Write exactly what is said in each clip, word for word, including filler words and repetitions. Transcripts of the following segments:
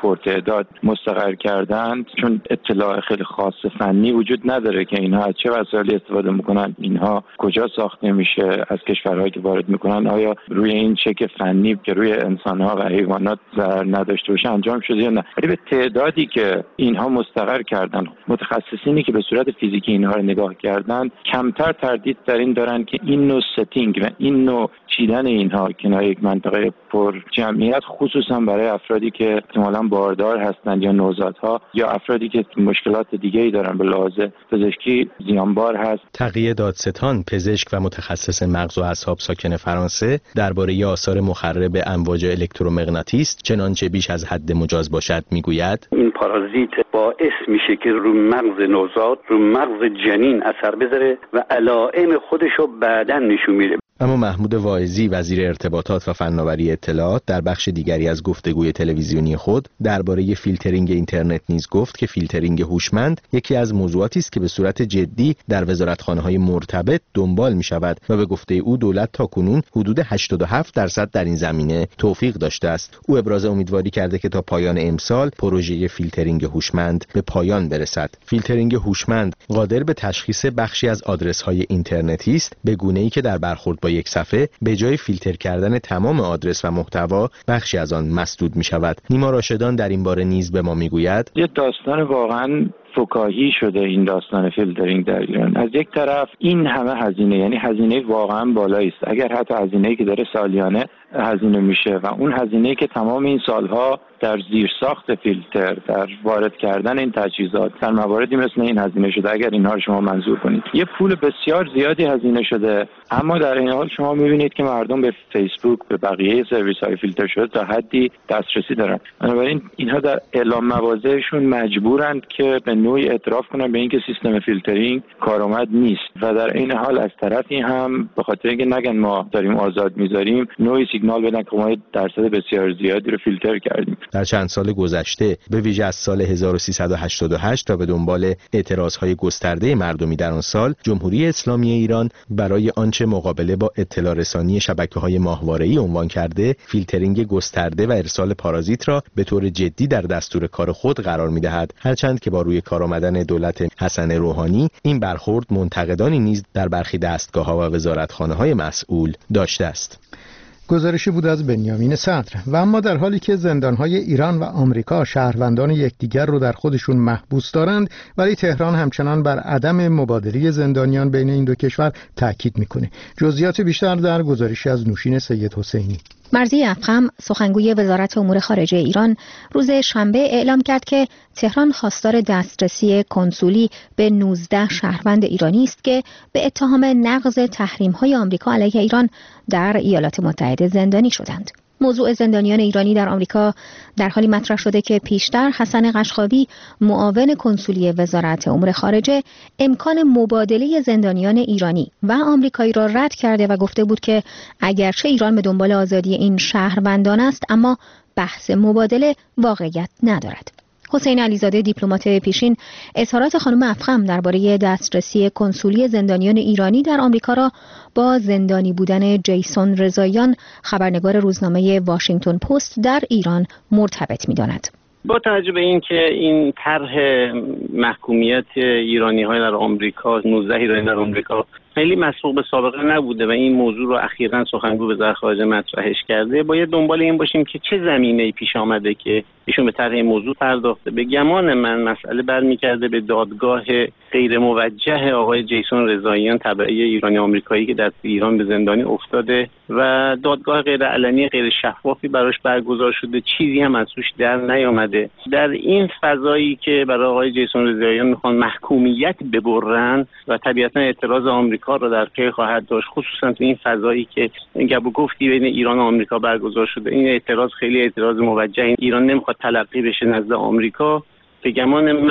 پرتعداد مستقر کردند، چون اطلاع خیلی خاص فنی وجود نداره که اینها از چه وسایلی استفاده میکنن، اینها کجا ساخته میشه، از کشورهایی که وارد میکنن آیا روی این چک فنی که روی انسانها و حیوانات ضرر نداشته باشه انجام شده یا نه. ولی به تعدادی که اینها مستقر کردن، متخصصینی که به صورت فیزیکی اینها رو نگاه کردن کمتر تردید در این دارن که این نوع ستینگ و این نوع چیدن اینها کنار یک منطقه پر جمعیت، خصوصا برای افرادی که احتمالاً باردار هستند یا نوزادها یا افرادی که مشکلات دیگه‌ای دارن به لحاظ پزشکی زیانبار هست. تقی دادستان، پزشک و متخصص مغز و اعصاب ساکن فرانسه، درباره آثار مخرب امواج الکترومغناطیس چنانچه بیش از حد مجاز باشد میگوید: این پارازیت باعث میشه که رو مغز نوزاد، رو مغز جنین اثر بذاره و علائم خودشو بعداً نشون میده. اما محمود واعظی، وزیر ارتباطات و فناوری اطلاعات، در بخش دیگری از گفتگوی تلویزیونی خود درباره فیلترینگ اینترنت نیز گفت که فیلترینگ هوشمند یکی از موضوعاتی است که به صورت جدی در وزارتخانه‌های مرتبط دنبال می‌شود و به گفته او دولت تاکنون حدود هشتاد و هفت درصد در این زمینه توفیق داشته است. او ابراز امیدواری کرده که تا پایان امسال پروژه فیلترینگ هوشمند به پایان برسد. فیلترینگ هوشمند قادر به تشخیص بخشی از آدرس‌های اینترنتی است به گونه‌ای که در برخورد با یک صفحه به جای فیلتر کردن تمام آدرس و محتوا بخشی از آن مسدود می شود. نیما راشدان در این باره نیز به ما می گوید: یه داستان واقعاً فکاهی شده این داستان فیلترینگ در ایران. از یک طرف این همه هزینه، یعنی هزینه واقعا بالایی است. اگر حتی هزینه‌ای که داره سالیانه هزینه میشه و اون هزینه‌ای که تمام این سالها در زیرساخت فیلتر، در وارد کردن این تجهیزات در مواردی مثل این هزینه شده، اگر اینها رو شما منظور کنید، یه پول بسیار زیادی هزینه شده، اما در این حال شما می‌بینید که مردم به فیسبوک، به بقیه سرویس‌های فیلتر شده تا حدی دسترسی دارن. بنابراین اینها در اعلام مواضعشون مجبورند که به نوعی اعتراف کنن به اینکه سیستم فیلترینگ کارآمد نیست و در این حال از طرفی هم به خاطر اینکه نگن ما داریم آزاد می‌ذاریم، نوعی سیگنال بدن که ما درصد بسیار زیادی رو فیلتر کردیم. در چند سال گذشته به ویژه از سال هزار و سیصد و هشتاد و هشت تا به دنبال اعتراضهای گسترده مردمی در آن سال، جمهوری اسلامی ایران برای آنچه مقابله با اطلاع رسانی شبکه‌های ماهواره‌ای عنوان کرده فیلترینگ گسترده و ارسال پارازیت را به طور جدی در دستور کار خود قرار می‌دهد، هرچند که با روی کار آمدن دولت حسن روحانی این برخورد منتقدانی نیز در برخی دستگاه‌ها و وزارتخانه‌های مسئول داشته است. گزارشی بود از بنیامین صدر. و اما در حالی که زندانهای ایران و آمریکا شهروندان یکدیگر رو در خودشون محبوس دارند، ولی تهران همچنان بر عدم مبادله زندانیان بین این دو کشور تاکید میکنه. جزئیات بیشتر در گزارشی از نوشین سید حسینی. مرضی افخم، سخنگوی وزارت امور خارجه ایران، روز شنبه اعلام کرد که تهران خواستار دسترسی کنسولی به نوزده شهروند ایرانی است که به اتهام نقض تحریم‌های آمریکا علیه ایران در ایالات متحده زندانی شدند. موضوع زندانیان ایرانی در آمریکا در حالی مطرح شده که پیشتر حسن قشقابی، معاون کنسولی وزارت امور خارجه، امکان مبادله زندانیان ایرانی و آمریکایی را رد کرده و گفته بود که اگرچه ایران به دنبال آزادی این شهروندان است، اما بحث مبادله واقعیت ندارد. حسین علیزاده، دیپلمات پیشین، اظهارات خانم افخم درباره دسترسی کنسولی زندانیان ایرانی در آمریکا را با زندانی بودن جیسون رضاییان، خبرنگار روزنامه واشنگتن پست در ایران، مرتبط می‌داند. با توجه به این که این طرح محکومیت ایرانی‌ها در آمریکا، نوزده ایرانی در آمریکا خیلی مسبوق به سابقه نبوده و این موضوع رو اخیراً سخنگوی وزارت خارجه مطرحش کرده، باید دنبال این باشیم که چه زمینه‌ای پیش آمده که ایشون به طرح این موضوع پرداخته. به گمان من مسئله برمیگرده به دادگاه غیر موجه آقای جیسون رضاییان، تبعی ایرانی آمریکایی که در ایران به زندانی افتاده و دادگاه غیر علنی غیر شفافی براش برگزار شده، چیزی هم از توش در نیامده. در این فضایی که برای آقای جیسون رضاییان میخوان محکومیت ببرن و طبیعتاً اعتراض آمریکا رو در پی خواهد داشت، خصوصا تو این فضایی که گپ و گفتی بین ایران و آمریکا برگزار شده، این اعتراض خیلی اعتراض موجه، ایران نمیخواد تلقی بشه نزد آمریکا. به گمان من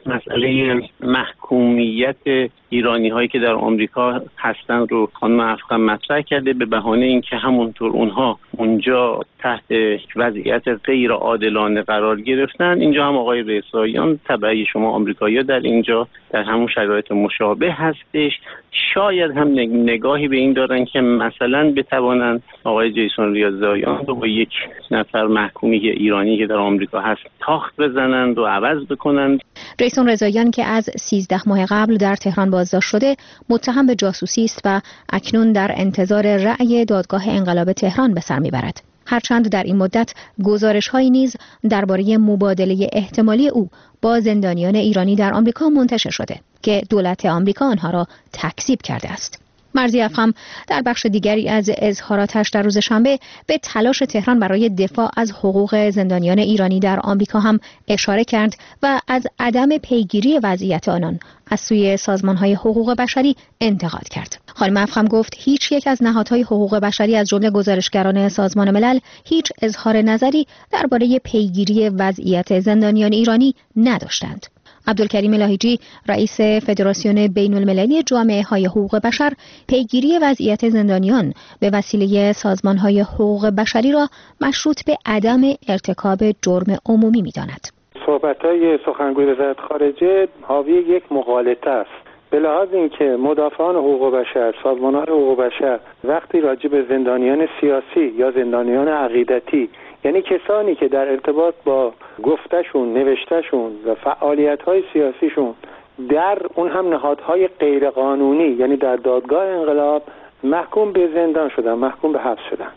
مسئله محکومیت ایرانی هایی که در آمریکا هستن رو خانم افخم مطرح کرده به بهانه اینکه همونطور اونها اونجا تحت وضعیت غیر عادلانه قرار گرفتن، اینجا هم آقای رضاییان تبعی شما آمریکایی‌ها در اینجا در همون شرایط مشابه هستش. شاید هم نگاهی به این دارن که مثلا بتوانند آقای جیسون رضاییان رو با یک نفر محکومی ایرانی که در آمریکا هست تاخت بزنند و عوض بکنند. جیسون رضاییان که از سیزده ماه قبل در تهران بازداشت شده متهم به جاسوسی است و اکنون در انتظار رأی دادگاه انقلاب تهران به سر میبرد. هرچند در این مدت گزارش‌هایی نیز درباره مبادله احتمالی او با زندانیان ایرانی در آمریکا منتشر شده که دولت آمریکا آنها را تکذیب کرده است. مرضی افخم در بخش دیگری از اظهاراتش در روز شنبه به تلاش تهران برای دفاع از حقوق زندانیان ایرانی در آمریکا هم اشاره کرد و از عدم پیگیری وضعیت آنان از سوی سازمان‌های حقوق بشری انتقاد کرد. خانم افخم گفت هیچ یک از نهادهای حقوق بشری از جمله گزارشگران سازمان ملل هیچ اظهار نظری درباره پیگیری وضعیت زندانیان ایرانی نداشتند. عبدالکریم لاهیجی رئیس فدراسیون بین المللی جامعه های حقوق بشر پیگیری وضعیت زندانیان به وسیله سازمان های حقوق بشری را مشروط به عدم ارتکاب جرم عمومی می داند. صحبت های سخنگوی وزارت خارجه حاوی یک مغالطه است. به لحاظ اینکه مدافعان حقوق بشر، سازمان‌های حقوق بشر وقتی راجع به زندانیان سیاسی یا زندانیان عقیدتی، یعنی کسانی که در ارتباط با گفتشون، نوشتشون و فعالیت‌های سیاسیشون در اون هم نهادهای غیرقانونی، یعنی در دادگاه انقلاب محکوم به زندان شدن، محکوم به حبس شدن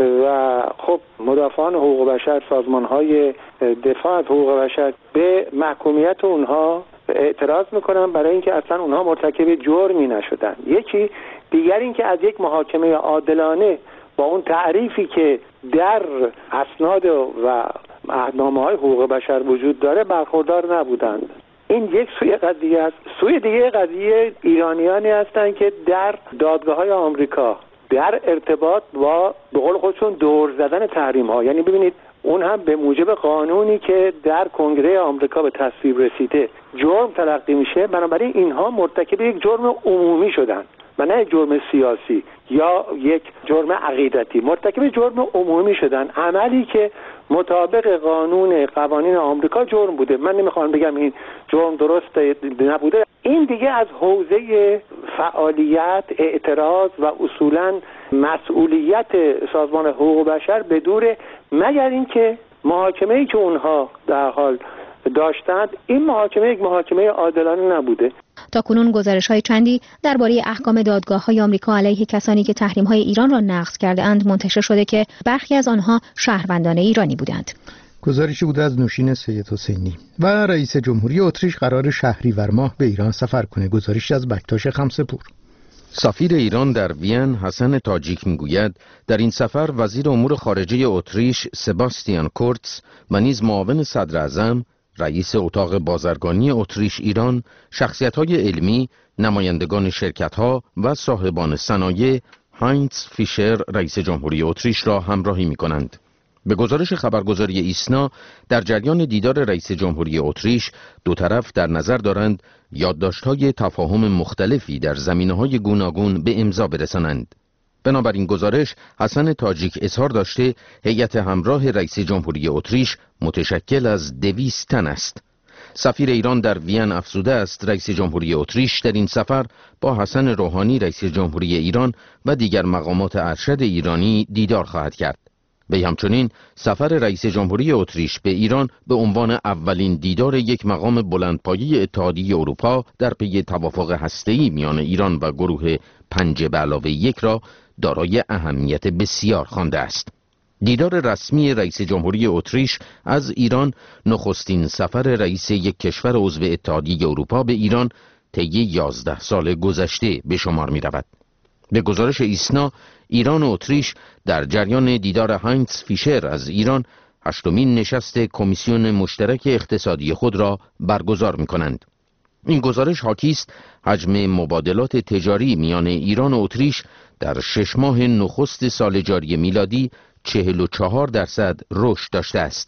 و خب مدافعان حقوق بشر، سازمان‌های دفاع از حقوق بشر به محکومیت اونها اعتراض میکنن برای اینکه اصلا اونها مرتکب جرمی نشدن. یکی دیگر این که از یک محاکمه عادلانه با اون تعریفی که در اسناد و اهنامه‌های حقوق بشر وجود داره برخوردار نبودند. این یک سوی قضیه است. سوی دیگه قضیه ایرانیانی هستند که در دادگاه‌های آمریکا در ارتباط با به قول خودشون دور زدن تحریم‌ها، یعنی ببینید اون هم به موجب قانونی که در کنگره آمریکا به تصویب رسیده جرم تلقی میشه، بنابراین اینها مرتکب یک جرم عمومی شدن و نه جرم سیاسی یا یک جرم عقیدتی، مرتکب جرم عمومی شدن، عملی که مطابق قانون قوانین آمریکا جرم بوده. من نمیخوام بگم این جرم درست نبوده، این دیگه از حوزه فعالیت، اعتراض و اصولاً مسئولیت سازمان حقوق بشر به دوره، مگر اینکه محاکمه‌ای که اونها در حال داشتند این محاکمه یک محاکمه عادلانه نبوده. تاکنون گزارش‌های چندی درباره احکام دادگاه‌های آمریکا علیه کسانی که تحریم‌های ایران را نقض کرده‌اند منتشر شده که برخی از آنها شهروندان ایرانی بودند. گزارشی بود از نوشین سید حسینی. و رئیس جمهوری اتریش قرار شهریور ماه به ایران سفر کنه. گزارشی از بکتاش خمسه‌پور. سفیر ایران در وین حسن تاجیک میگوید در این سفر وزیر امور خارجه اتریش سباستیان کورتز و نیز معاون صدر اعظم، رئیس اتاق بازرگانی اتریش ایران، شخصیت‌های علمی، نمایندگان شرکت‌ها و صاحبان صنایع هاینز فیشر رئیس جمهوری اتریش را همراهی می‌کنند. به گزارش خبرگزاری ایسنا در جریان دیدار رئیس جمهوری اتریش دو طرف در نظر دارند یادداشت‌های تفاهم مختلفی در زمینه‌های گوناگون به امضا برسانند. بنابراین گزارش حسن تاجیک اظهار داشته هیئت همراه رئیس جمهوری اتریش متشکل از دویست تن است. سفیر ایران در وین افزوده است رئیس جمهوری اتریش در این سفر با حسن روحانی رئیس جمهوری ایران و دیگر مقامات ارشد ایرانی دیدار خواهد کرد. وی همچنین سفر رئیس جمهوری اتریش به ایران به عنوان اولین دیدار یک مقام بلندپایه اتحادیه اروپا در پی توافق هسته‌ای میان ایران و گروه پنج به علاوه یک را دارای اهمیت بسیار خوانده است. دیدار رسمی رئیس جمهوری اتریش از ایران نخستین سفر رئیس یک کشور عضو اتحادیه اروپا به ایران طی یازده سال گذشته به شمار می رود. به گزارش ایسنا، ایران و اتریش در جریان دیدار هاینز فیشر از ایران هشتمین نشست کمیسیون مشترک اقتصادی خود را برگزار می کنند. این گزارش حاکی است حجم مبادلات تجاری میان ایران و اتریش در شش ماه نخست سال جاری میلادی چهل و چهار درصد رشد داشته است.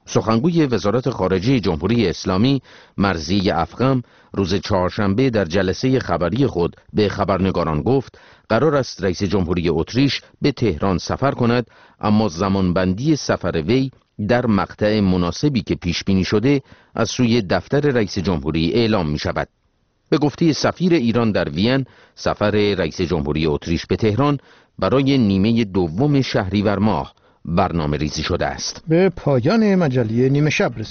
سخنگوی وزارت خارجه جمهوری اسلامی مرضی افخم روز چهارشنبه در جلسه خبری خود به خبرنگاران گفت قرار است رئیس جمهوری اتریش به تهران سفر کند، اما زمانبندی سفر وی در مقطع مناسبی که پیش بینی شده از سوی دفتر رئیس جمهوری اعلام می شود. به گفته سفیر ایران در وین، سفر رئیس جمهوری اتریش به تهران برای نیمه دوم شهریور ماه برنامه ریزی شده است. به پایان مجله نیمه شب